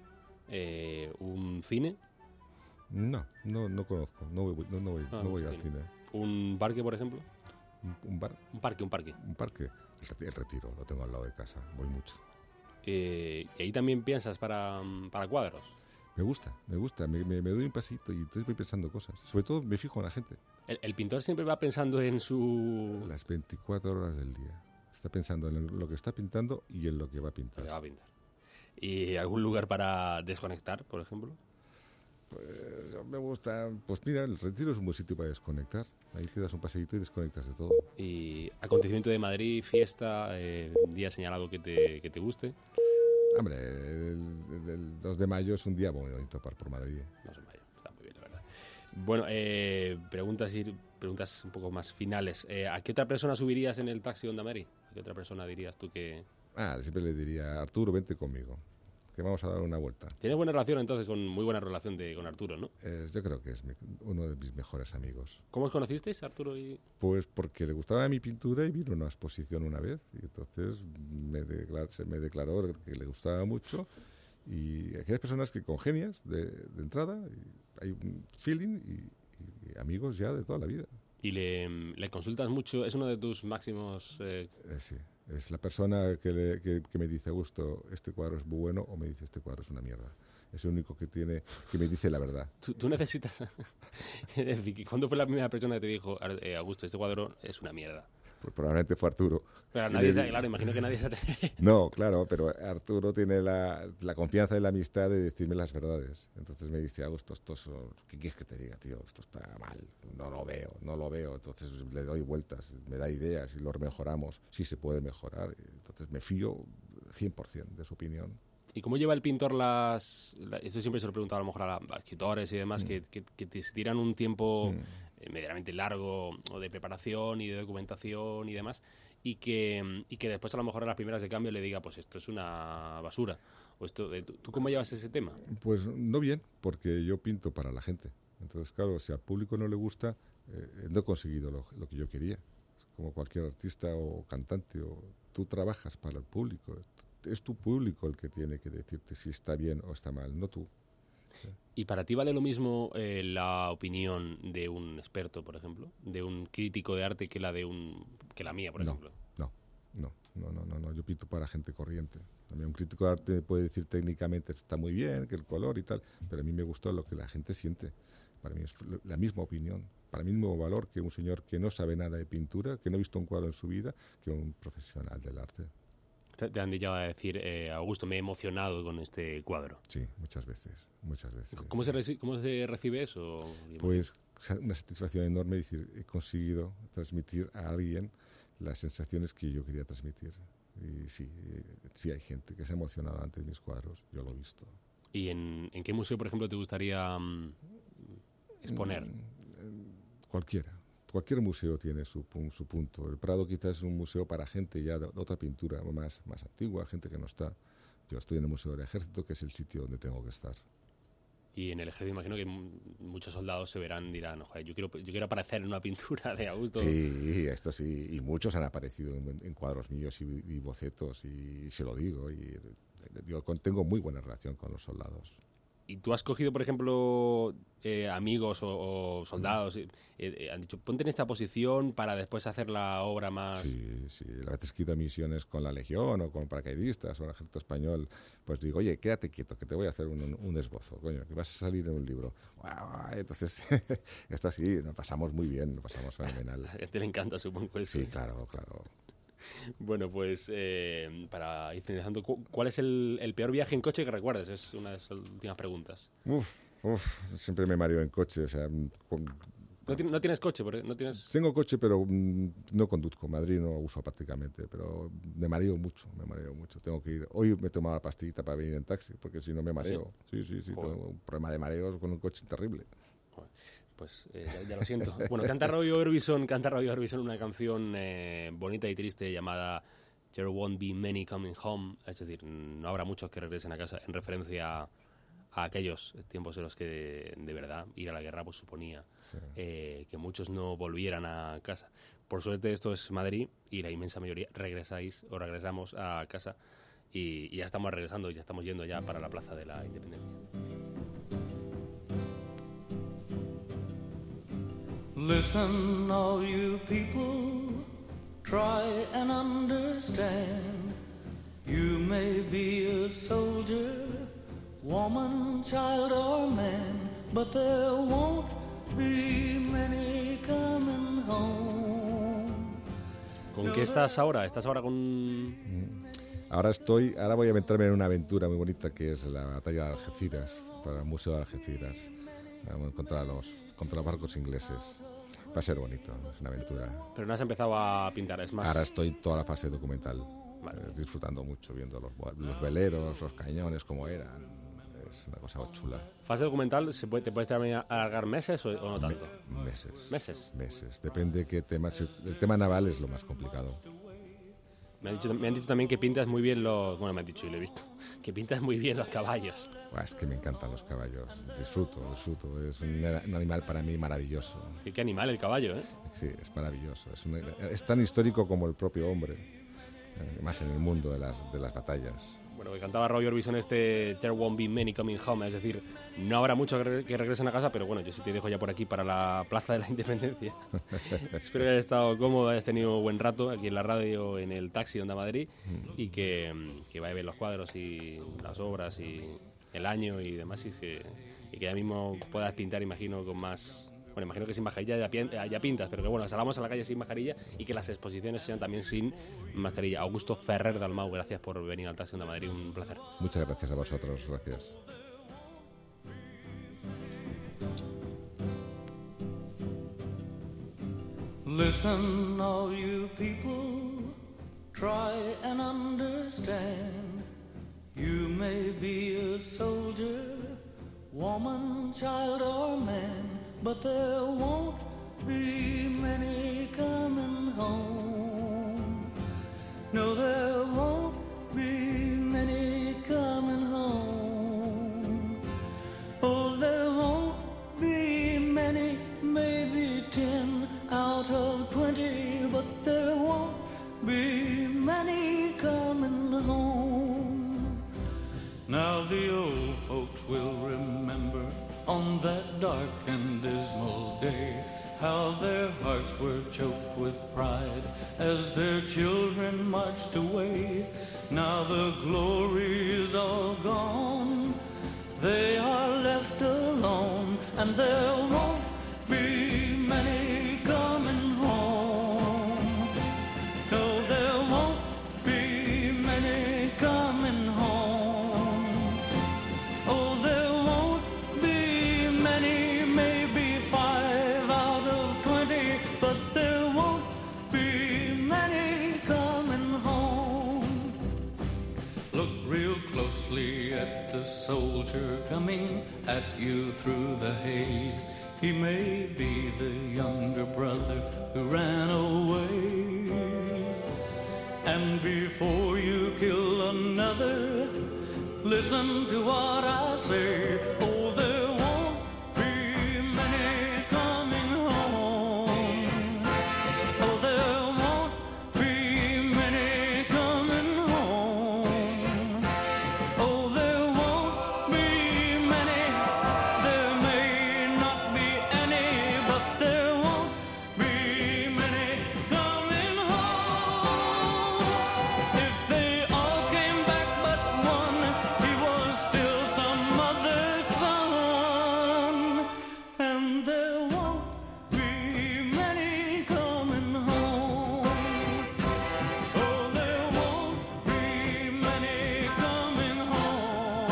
¿Un cine? No conozco. No voy al cine. ¿Un parque, por ejemplo? ¿Un bar? Un parque. Un parque. El Retiro, lo tengo al lado de casa. Voy mucho. ¿Y ahí también piensas para cuadros? Me gusta. Me doy un pasito y entonces voy pensando cosas. Sobre todo me fijo en la gente. El pintor siempre va pensando en su... Las 24 horas del día. Está pensando en lo que está pintando y en lo que va a pintar. ¿Y algún lugar para desconectar, por ejemplo? Pues Yo me gusta, pues mira, el Retiro es un buen sitio para desconectar. Ahí te das un paseíto y desconectas de todo. ¿Y acontecimiento de Madrid, fiesta, día señalado que te guste? Hombre, el 2 de mayo es un día bonito para por Madrid. 2 de mayo, está muy bien, la verdad. Bueno, preguntas un poco más finales. ¿A qué otra persona subirías en el taxi Onda Mary? ¿A qué otra persona dirías tú que...? Siempre le diría, Arturo, vente conmigo, que vamos a dar una vuelta. ¿Tienes buena relación entonces, muy buena relación con Arturo, no? Yo creo que es uno de mis mejores amigos. ¿Cómo os conocisteis, Arturo y...? Pues porque le gustaba mi pintura y vino a una exposición una vez, y entonces se me declaró que le gustaba mucho, y aquellas personas que congenias de entrada, y hay un feeling y amigos ya de toda la vida. ¿Y le consultas mucho? ¿Es uno de tus máximos...? Sí. Es la persona que me dice, Augusto, este cuadro es muy bueno, o me dice, este cuadro es una mierda. Es el único que me dice la verdad. ¿Tú necesitas...? Es decir, ¿cuándo fue la primera persona que te dijo, Augusto, este cuadro es una mierda? Pues probablemente fue Arturo. Pero claro, imagino que nadie se atreve. No, claro, pero Arturo tiene la confianza y la amistad de decirme las verdades. Entonces me dice, Augusto, ¿qué quieres que te diga, tío? Esto está mal, no lo veo. Entonces le doy vueltas, me da ideas y lo mejoramos. Sí se puede mejorar. Entonces me fío 100% de su opinión. ¿Y cómo lleva el pintor esto siempre se lo he preguntado a lo mejor a escritores y demás, que te tiran un tiempo medianamente largo o de preparación y de documentación y demás, y que después a lo mejor a las primeras de cambio le diga, pues esto es una basura? O esto, ¿tú cómo llevas ese tema? Pues no bien, porque yo pinto para la gente. Entonces, claro, si al público no le gusta, no he conseguido lo que yo quería. Como cualquier artista o cantante, tú trabajas para el público. Es tu público el que tiene que decirte si está bien o está mal, no tú. ¿Y para ti vale lo mismo la opinión de un experto, por ejemplo, de un crítico de arte que la mía, por ejemplo? No. Yo pinto para gente corriente. También un crítico de arte me puede decir técnicamente está muy bien, que el color y tal, pero a mí me gusta lo que la gente siente. Para mí es la misma opinión, para mí el mismo valor que un señor que no sabe nada de pintura, que no ha visto un cuadro en su vida, que un profesional del arte. Te han llegado a decir, Augusto, me he emocionado con este cuadro. Sí, muchas veces. ¿Cómo se recibe eso? Pues una satisfacción enorme decir, he conseguido transmitir a alguien las sensaciones que yo quería transmitir. Y sí hay gente que se ha emocionado ante mis cuadros, yo lo he visto. ¿Y en qué museo, por ejemplo, te gustaría exponer? Cualquier museo tiene su punto. El Prado quizás es un museo para gente ya de otra pintura más antigua, gente que no está. Yo estoy en el Museo del Ejército, que es el sitio donde tengo que estar. Y en el Ejército imagino que muchos soldados dirán, ojalá, yo quiero aparecer en una pintura de Augusto. Sí, esto sí, y muchos han aparecido en cuadros míos y bocetos, y se lo digo. Y yo tengo muy buena relación con los soldados. ¿Y tú has cogido, por ejemplo, amigos o soldados? Han dicho, ponte en esta posición para después hacer la obra más... Sí. La vez que he ido a misiones con la Legión o con paracaidistas o el Ejército Español, pues digo, oye, quédate quieto, que te voy a hacer un esbozo, coño, que vas a salir en un libro. Entonces, esto sí, nos pasamos muy bien, nos pasamos fenomenal. A la gente le encanta, supongo eso. Sí, claro. Bueno, pues para ir finalizando, ¿cuál es el peor viaje en coche que recuerdes? Es una de las últimas preguntas. Siempre me mareo en coche, o sea... ¿No tienes coche? ¿No tienes... Tengo coche, pero no conduzco. Madrid no uso prácticamente, pero me mareo mucho. Tengo que ir. Hoy me he tomado la pastillita para venir en taxi, porque si no me mareo. Sí. Tengo un problema de mareos con un coche terrible. Pues ya lo siento. Bueno, canta Roy Orbison una canción bonita y triste llamada There Won't Be Many Coming Home. Es decir, no habrá muchos que regresen a casa, en referencia a aquellos tiempos en los que de verdad ir a la guerra pues suponía que muchos no volvieran a casa. Por suerte esto es Madrid y la inmensa mayoría regresamos a casa y ya estamos regresando, ya estamos yendo ya para la Plaza de la Independencia. Listen, all you people, try and understand. You may be a soldier, woman, child or man, but there won't be many coming home. ¿Con qué estás ahora? ¿Estás ahora con...? Ahora voy a meterme en una aventura muy bonita que es la batalla de Algeciras, para el Museo de Algeciras. Vamos contra los barcos ingleses. Va a ser bonito, es una aventura. Pero no has empezado a pintar, es más... Ahora estoy toda la fase documental, Vale. disfrutando mucho, viendo los veleros, los cañones, cómo eran. Es una cosa chula. ¿Fase documental te puedes también alargar meses o no tanto? Meses. ¿Meses? Depende de qué tema. El tema naval es lo más complicado. Me han dicho también que pintas muy bien los... Bueno, me han dicho y lo he visto. Que pintas muy bien los caballos. Es que me encantan los caballos. Disfruto. Es un animal para mí maravilloso. ¿Qué animal el caballo, eh? Sí, es maravilloso. Es tan histórico como el propio hombre. Más en el mundo de las batallas. Bueno, que cantaba Roy Orbison There won't be many coming home. Es decir, no habrá muchos que regresen a casa, pero bueno, yo sí te dejo ya por aquí para la Plaza de la Independencia. Espero que hayas estado cómodo, hayas tenido un buen rato aquí en la radio, en el taxi de Onda Madrid, y que vaya a ver los cuadros y las obras y el año y demás, y que ya mismo puedas pintar, imagino, con más... Bueno, imagino que sin mascarilla ya pintas, pero que bueno, salgamos a la calle sin mascarilla y que las exposiciones sean también sin mascarilla. Augusto Ferrer Dalmau, gracias por venir al Taxi de Madrid, un placer. Muchas gracias a vosotros, gracias. Listen, all you people, try and understand. You may be a soldier, woman, child, or man, but there won't be many coming home. No, there won't be many coming home. Oh, there won't be many, maybe 10 out of 20, but there won't be many coming home. Now the old folks will remember on that dark and dismal day how their hearts were choked with pride as their children marched away. Now the glory is all gone, they are left alone, and there won't be many coming home. No, there won't be many coming home. Oh, there won't be many, maybe 5 out of 20, but there won't be many coming home. Look real closely at the soldier coming at you through the haze. He may be the younger brother who ran away. And before you kill another, listen to what I say. Oh, there won't be many coming home. Oh, there won't be many coming home. Oh, there won't be many. There may not be any, but there won't be many coming home. If they all came back but one, he was still some other's son. And there won't be many coming home. Oh, there won't be many coming home.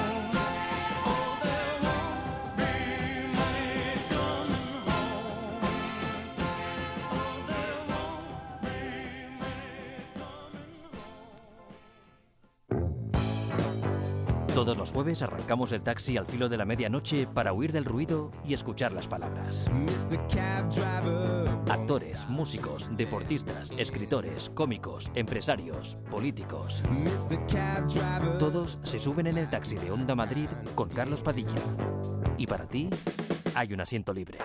Oh, there won't be many coming home. Oh, there won't be many coming home. Todos los jueves arrancamos el taxi al filo de la medianoche para huir del ruido y escuchar las palabras. Actores, músicos, deportistas, escritores, cómicos, empresarios, políticos. Todos se suben en el taxi de Onda Madrid con Carlos Padilla. Y para ti, hay un asiento libre.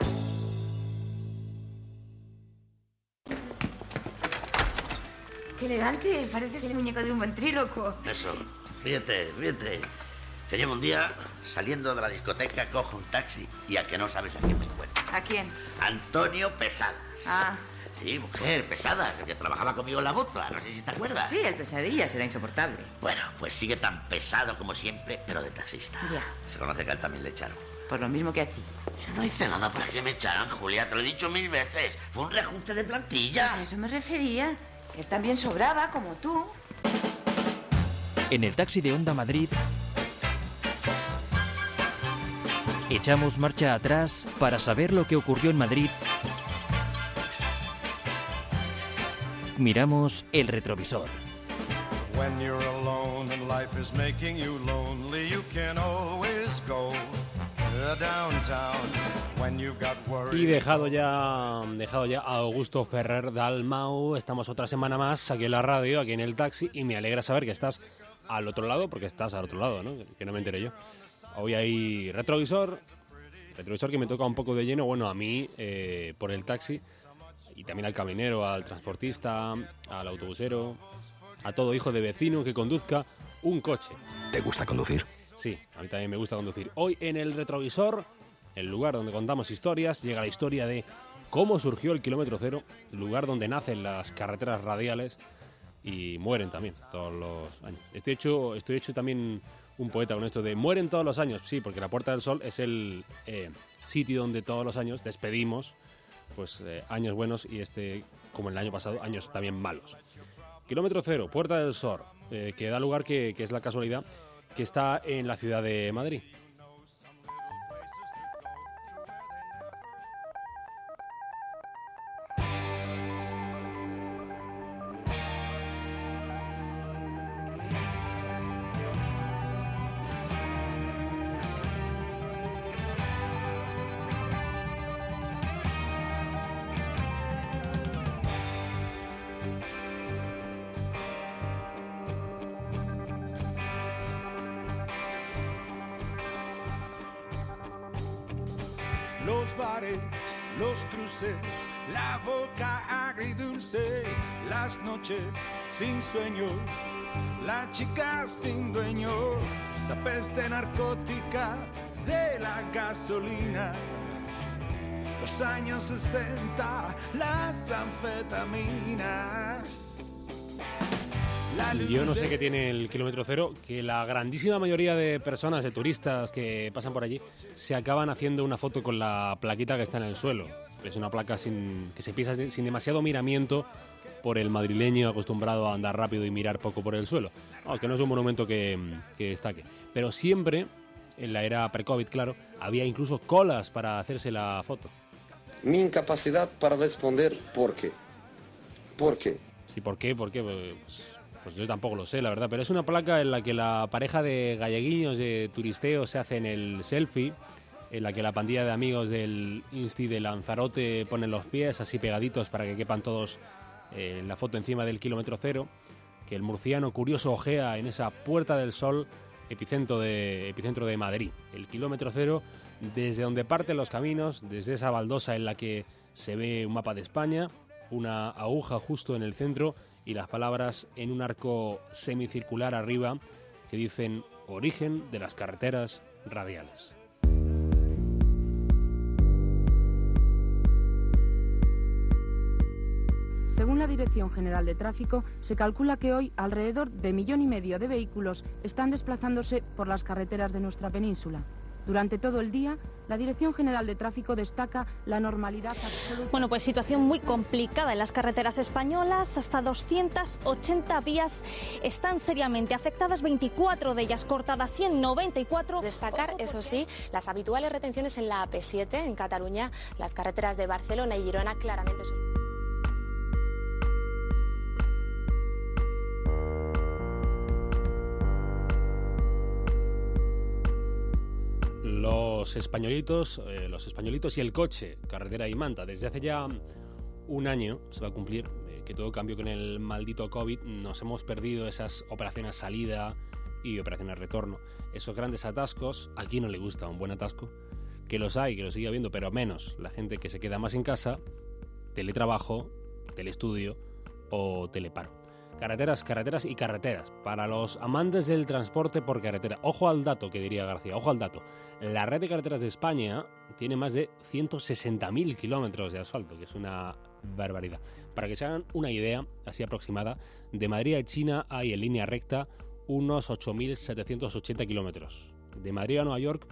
Qué elegante, pareces el muñeco de un ventrílocuo. Eso, fíjate. Que llevo un día saliendo de la discoteca, cojo un taxi y a que no sabes a quién me encuentro. ¿A quién? Antonio Pesada. Ah, Sí, mujer, Pesadas, el que trabajaba conmigo en la Botra, no sé si te acuerdas. sí, el pesadilla será insoportable. Bueno, pues sigue tan pesado como siempre, pero de taxista. Ya. Se conoce que a él también le echaron. Por lo mismo que a ti. Yo no hice nada para que me echaran, Julia, te lo he dicho 1000 veces. Fue un reajuste de plantilla. Pues a eso me refería. Que él también sobraba, como tú. En el taxi de Onda Madrid, Echamos marcha atrás para saber lo que ocurrió en Madrid. Miramos el retrovisor. Y dejado ya a Augusto Ferrer Dalmau, estamos otra semana más aquí en la radio, aquí en el taxi, y me alegra saber que estás al otro lado, porque estás al otro lado, ¿no? Que no me enteré yo. Hoy hay retrovisor que me toca un poco de lleno, bueno, a mí, por el taxi, y también al camionero, al transportista, al autobusero, a todo hijo de vecino que conduzca un coche. ¿Te gusta conducir? Sí, a mí también me gusta conducir. Hoy en el retrovisor, el lugar donde contamos historias, llega la historia de cómo surgió el kilómetro cero, lugar donde nacen las carreteras radiales y mueren también todos los años. Estoy hecho también un poeta con esto de mueren todos los años, sí, porque la Puerta del Sol es el sitio donde todos los años despedimos pues años buenos y como el año pasado, años también malos. Kilómetro cero, Puerta del Sol, que da lugar, que es la casualidad, que está en la ciudad de Madrid. Los bares, los cruces, la boca agridulce, las noches sin sueño, la chica sin dueño, la peste narcótica de la gasolina, los años 60, las anfetaminas. Yo no sé qué tiene el kilómetro cero, que la grandísima mayoría de personas, de turistas que pasan por allí, se acaban haciendo una foto con la plaquita que está en el suelo. Es una placa que se pisa sin demasiado miramiento por el madrileño acostumbrado a andar rápido y mirar poco por el suelo. No, que no es un monumento que destaque. Pero siempre, en la era pre-COVID, claro, había incluso colas para hacerse la foto. Mi incapacidad para responder ¿por qué? ¿Por qué? Sí, ¿por qué? ¿Por qué? Pues yo tampoco lo sé, la verdad, pero es una placa en la que la pareja de galleguiños de turisteo se hacen el selfie, en la que la pandilla de amigos del Insti de Lanzarote ponen los pies así pegaditos para que quepan todos en la foto encima del kilómetro cero, que el murciano curioso ojea en esa Puerta del Sol, epicentro de Madrid. El kilómetro cero, desde donde parten los caminos, desde esa baldosa en la que se ve un mapa de España, una aguja justo en el centro y las palabras en un arco semicircular arriba que dicen origen de las carreteras radiales. Según la Dirección General de Tráfico, se calcula que hoy alrededor de 1,5 millones de vehículos están desplazándose por las carreteras de nuestra península. Durante todo el día, la Dirección General de Tráfico destaca la normalidad absoluta. Bueno, pues situación muy complicada en las carreteras españolas. Hasta 280 vías están seriamente afectadas, 24 de ellas cortadas y en 94... Destacar, eso sí, las habituales retenciones en la AP7, en Cataluña, las carreteras de Barcelona y Girona claramente... Los españolitos y el coche, carretera y manta. Desde hace ya un año se va a cumplir que todo cambió con el maldito COVID. Nos hemos perdido esas operaciones salida y operaciones retorno. Esos grandes atascos, a quien no le gusta un buen atasco, que los hay, que los sigue habiendo, pero menos la gente que se queda más en casa, teletrabajo, telestudio o teleparo. Carreteras y carreteras. Para los amantes del transporte por carretera, ojo al dato, que diría García, ojo al dato. La red de carreteras de España tiene más de 160.000 kilómetros de asfalto, que es una barbaridad. Para que se hagan una idea, así aproximada, de Madrid a China hay en línea recta unos 8.780 kilómetros. De Madrid a Nueva York,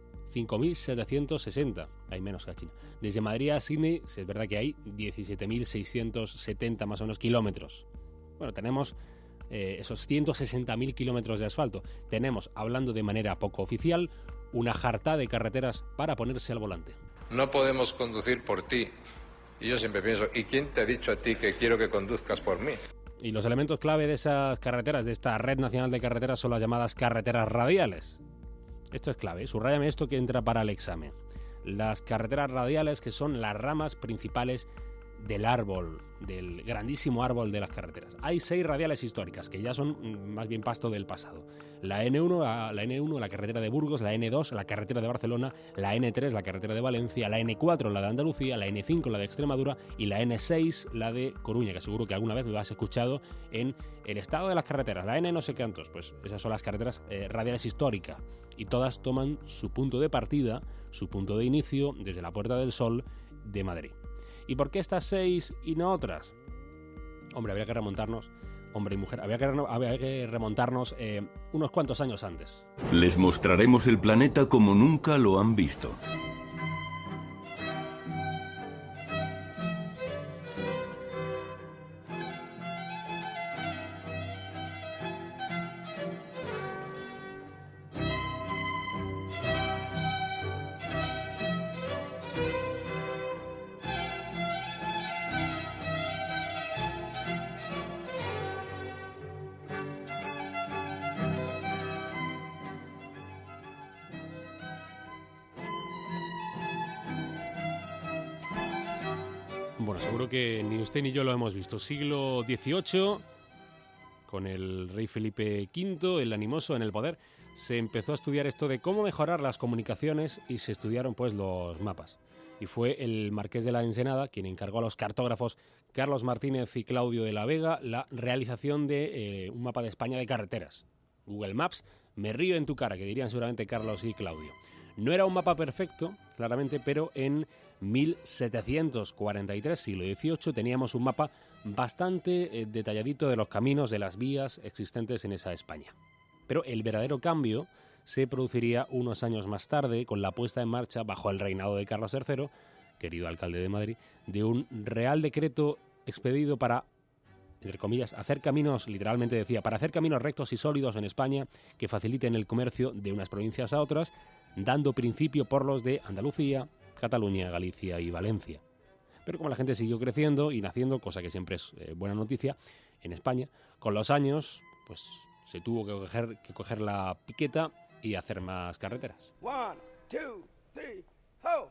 5.760, hay menos que a China. Desde Madrid a Sydney, es verdad que hay 17.670 más o menos kilómetros. Bueno, tenemos esos 160.000 kilómetros de asfalto. Tenemos, hablando de manera poco oficial, una jarta de carreteras para ponerse al volante. No podemos conducir por ti. Y yo siempre pienso, ¿y quién te ha dicho a ti que quiero que conduzcas por mí? Y los elementos clave de esas carreteras, de esta red nacional de carreteras, son las llamadas carreteras radiales. Esto es clave, subrayame esto que entra para el examen. Las carreteras radiales, que son las ramas principales del árbol, del grandísimo árbol de las carreteras. Hay 6 radiales históricas, que ya son más bien pasto del pasado. La N1, la carretera de Burgos, la N2, la carretera de Barcelona, la N3, la carretera de Valencia, la N4, la de Andalucía, la N5, la de Extremadura, y la N6, la de Coruña, que seguro que alguna vez me lo has escuchado en el estado de las carreteras. La N no sé cuántos, pues esas son las carreteras radiales históricas, y todas toman su punto de partida, su punto de inicio, desde la Puerta del Sol de Madrid. ¿Y por qué estas 6 y no otras? Hombre, habría que remontarnos, hombre y mujer, habría que remontarnos unos cuantos años antes. Les mostraremos el planeta como nunca lo han visto. Bueno, seguro que ni usted ni yo lo hemos visto. Siglo XVIII, con el rey Felipe V, el animoso, en el poder, se empezó a estudiar esto de cómo mejorar las comunicaciones y se estudiaron pues los mapas. Y fue el marqués de la Ensenada quien encargó a los cartógrafos Carlos Martínez y Claudio de la Vega la realización de un mapa de España de carreteras. Google Maps, me río en tu cara, que dirían seguramente Carlos y Claudio. No era un mapa perfecto, claramente, pero en 1743, siglo XVIII, teníamos un mapa bastante detalladito de los caminos, de las vías existentes en esa España. Pero el verdadero cambio se produciría unos años más tarde con la puesta en marcha, bajo el reinado de Carlos III, querido alcalde de Madrid, de un real decreto expedido para, entre comillas, hacer caminos, literalmente decía, para hacer caminos rectos y sólidos en España que faciliten el comercio de unas provincias a otras, dando principio por los de Andalucía, Cataluña, Galicia y Valencia. Pero como la gente siguió creciendo y naciendo, cosa que siempre es buena noticia, en España, con los años, pues se tuvo que coger la piqueta y hacer más carreteras. 1, 2, 3, ho!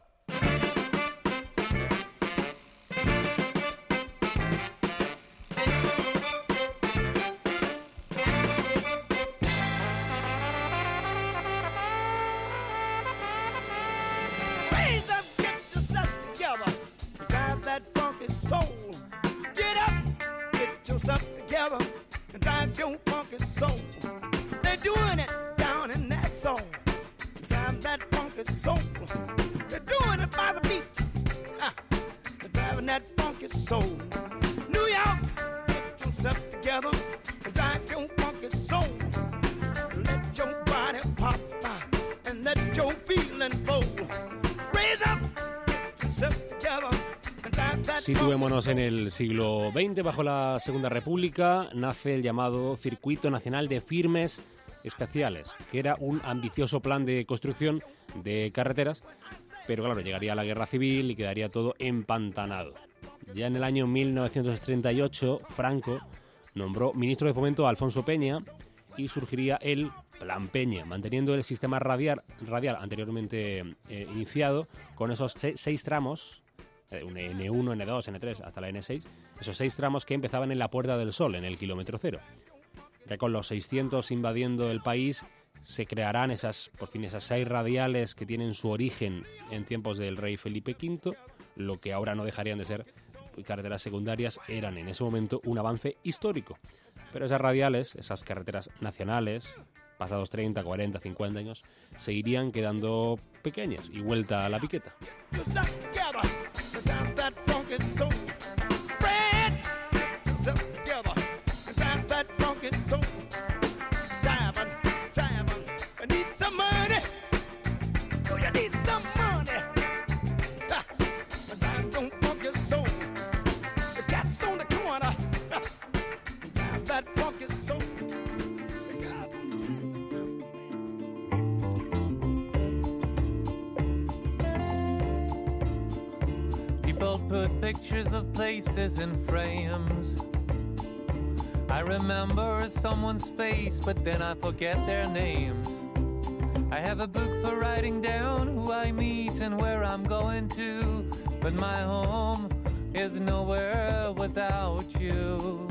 Together and drive your funky soul. They're doing it down in that soul. Drive that funky soul. They're doing it by the beach. They're driving that funky soul. New York, get yourself together and drive your funky soul. Let your body pop and let your feeling flow. Raise up, get yourself together. Situémonos en el siglo XX, bajo la Segunda República, nace el llamado Circuito Nacional de Firmes Especiales, que era un ambicioso plan de construcción de carreteras, pero claro, llegaría la Guerra Civil y quedaría todo empantanado. Ya en el año 1938, Franco nombró ministro de Fomento a Alfonso Peña y surgiría el Plan Peña, manteniendo el sistema radial anteriormente iniciado, con esos 6 tramos, un N1, N2, N3 hasta la N6, esos 6 tramos que empezaban en la Puerta del Sol, en el kilómetro cero. Ya con los 600 invadiendo el país, se crearán por fin esas 6 radiales que tienen su origen en tiempos del rey Felipe V, lo que ahora no dejarían de ser carreteras secundarias, eran en ese momento un avance histórico. Pero esas radiales, esas carreteras nacionales, pasados 30, 40, 50 años, seguirían quedando pequeñas y vuelta a la piqueta. wall put pictures of places in frames. I remember someone's face, but then I forget their names. I have a book for writing down who I meet and where I'm going to, but my home is nowhere without you.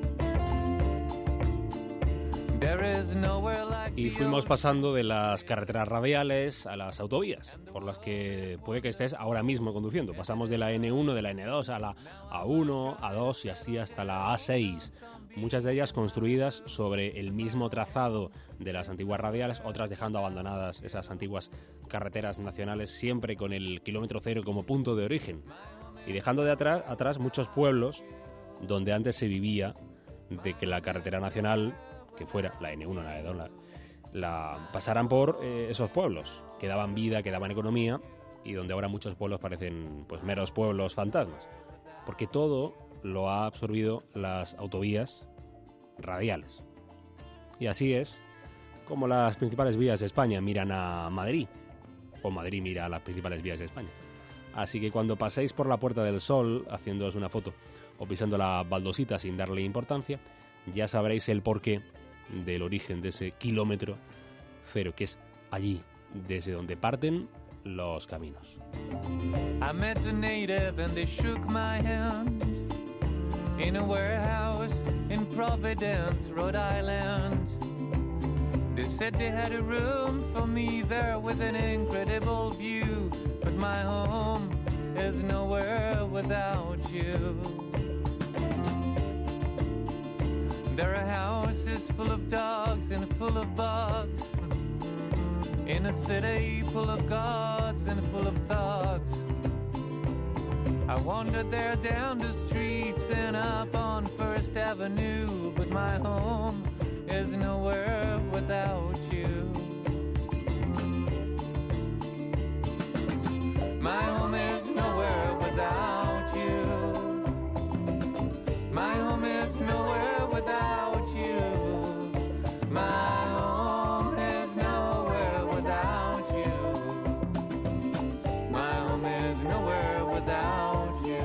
There is nowhere like. Y fuimos pasando de las carreteras radiales a las autovías, por las que puede que estés ahora mismo conduciendo. Pasamos de la N1, de la N2 a la A1, A2 y así hasta la A6. Muchas de ellas construidas sobre el mismo trazado de las antiguas radiales, otras dejando abandonadas esas antiguas carreteras nacionales, siempre con el kilómetro cero como punto de origen. Y dejando de atrás muchos pueblos donde antes se vivía de que la carretera nacional, que fuera la N1, la E2, la pasaran por esos pueblos, que daban vida, que daban economía, y donde ahora muchos pueblos parecen pues meros pueblos fantasmas. Porque todo lo ha absorbido las autovías radiales. Y así es como las principales vías de España miran a Madrid, o Madrid mira a las principales vías de España. Así que cuando paséis por la Puerta del Sol haciéndoos una foto o pisando la baldosita sin darle importancia, ya sabréis el porqué del origen de ese kilómetro cero, que es allí desde donde parten los caminos. I met a native and they shook my hand in a warehouse in Providence, Rhode Island. They said they had a room for me there with an incredible view, but my home is nowhere without you. There are houses full of dogs and full of bugs, in a city full of gods and full of thugs. I wandered there down the streets and up on First Avenue, but my home is nowhere without you. My home is nowhere without you. My home is nowhere without you. My home is nowhere without you. My home is nowhere without you.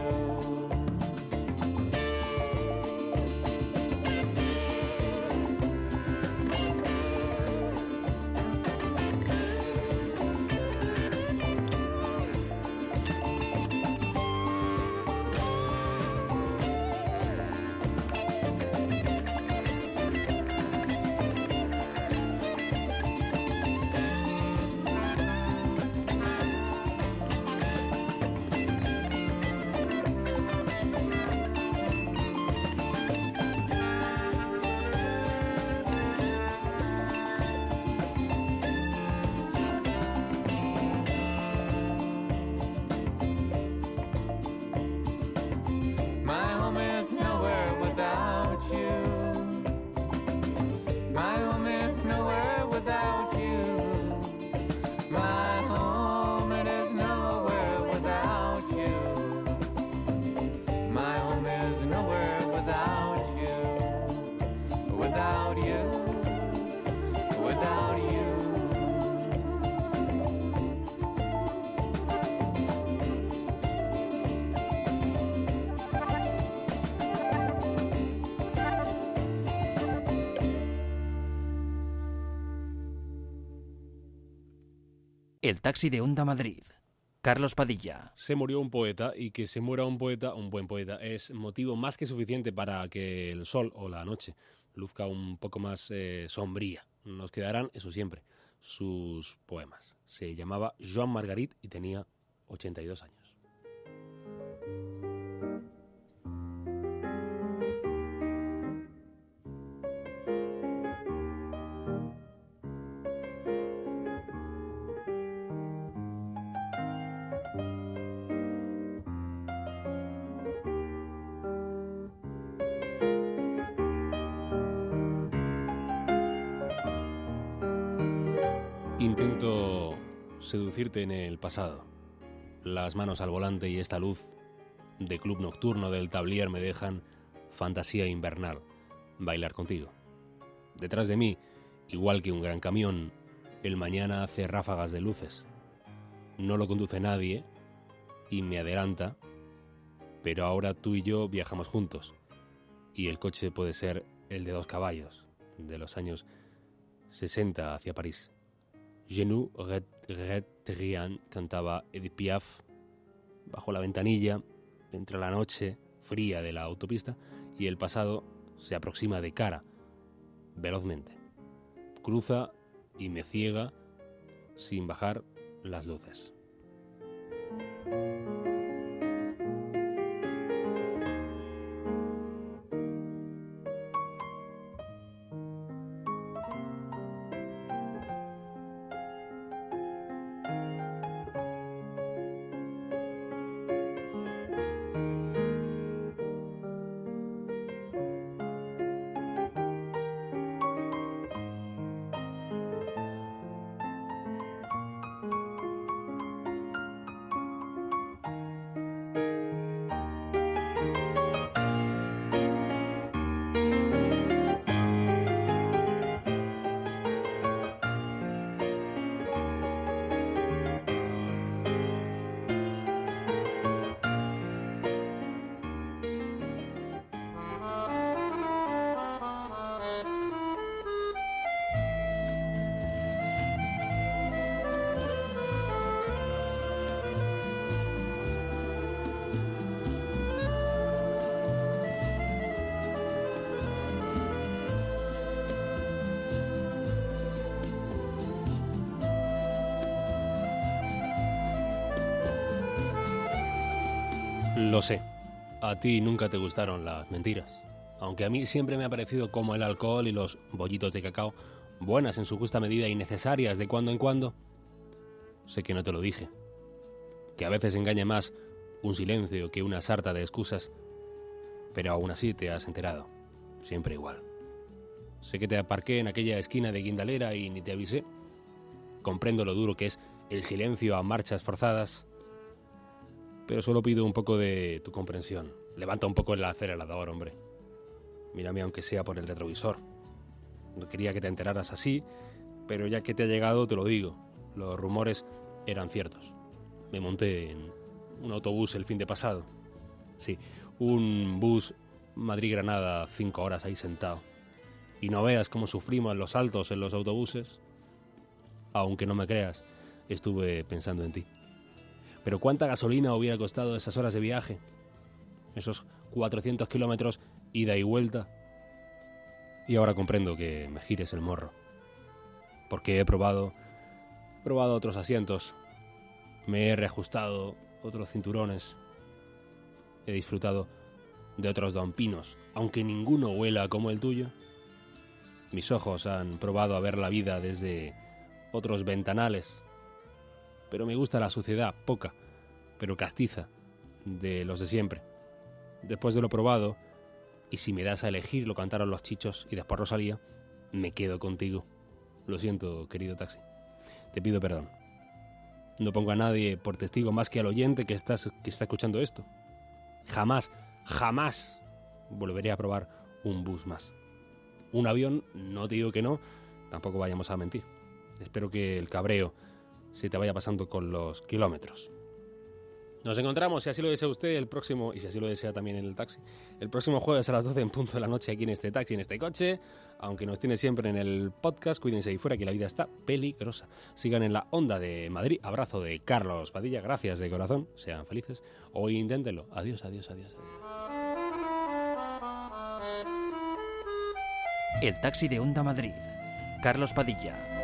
El taxi de Onda Madrid. Carlos Padilla. Se murió un poeta, y que se muera un poeta, un buen poeta, es motivo más que suficiente para que el sol o la noche luzca un poco más sombría. Nos quedarán, eso siempre, sus poemas. Se llamaba Joan Margarit y tenía 82 años. Intento seducirte en el pasado. Las manos al volante y esta luz de club nocturno del tablier me dejan fantasía invernal. Bailar contigo. Detrás de mí, igual que un gran camión, el mañana hace ráfagas de luces. No lo conduce nadie y me adelanta pero ahora tú y yo viajamos juntos. Y el coche puede ser el de 2 caballos, de los años 60 hacia París. Je nous regrette rien, cantaba Edith Piaf, bajo la ventanilla, entre la noche fría de la autopista y el pasado se aproxima de cara, velozmente. Cruza y me ciega sin bajar las luces. Lo sé, a ti nunca te gustaron las mentiras, aunque a mí siempre me ha parecido como el alcohol y los bollitos de cacao, buenas en su justa medida y necesarias de cuando en cuando. Sé que no te lo dije, que a veces engaña más un silencio que una sarta de excusas, pero aún así te has enterado, siempre igual. Sé que te aparqué en aquella esquina de Guindalera y ni te avisé. Comprendo lo duro que es el silencio a marchas forzadas, pero solo pido un poco de tu comprensión. Levanta un poco el acelerador, hombre. Mírame aunque sea por el retrovisor. No quería que te enteraras así, pero ya que te ha llegado te lo digo. Los rumores eran ciertos. Me monté en un autobús el fin de pasado. Sí, un bus Madrid-Granada, 5 horas ahí sentado. Y no veas cómo sufrimos los saltos en los autobuses. Aunque no me creas, estuve pensando en ti. Pero ¿cuánta gasolina hubiera costado esas horas de viaje? Esos 400 kilómetros ida y vuelta. Y ahora comprendo que me gires el morro. Porque he probado otros asientos. Me he reajustado otros cinturones. He disfrutado de otros dompinos, aunque ninguno huela como el tuyo. Mis ojos han probado a ver la vida desde otros ventanales. Pero me gusta la suciedad, poca, pero castiza, de los de siempre. Después de lo probado, y si me das a elegir, lo cantaron los Chichos y después Rosalía, me quedo contigo. Lo siento, querido taxi. Te pido perdón. No pongo a nadie por testigo más que al oyente que está escuchando esto. Jamás volveré a probar un bus más. Un avión, no te digo que no, tampoco vayamos a mentir. Espero que el cabreo se te vaya pasando con los kilómetros. Nos encontramos, si así lo desea usted, el próximo, y si así lo desea también en el taxi, el próximo jueves a las 12 en punto de la noche aquí en este taxi, en este coche. Aunque nos tiene siempre en el podcast, cuídense ahí fuera que la vida está peligrosa. Sigan en la onda de Madrid. Abrazo de Carlos Padilla, gracias de corazón, sean felices. Hoy inténtenlo. Adiós, adiós, adiós, adiós. El taxi de Onda Madrid. Carlos Padilla.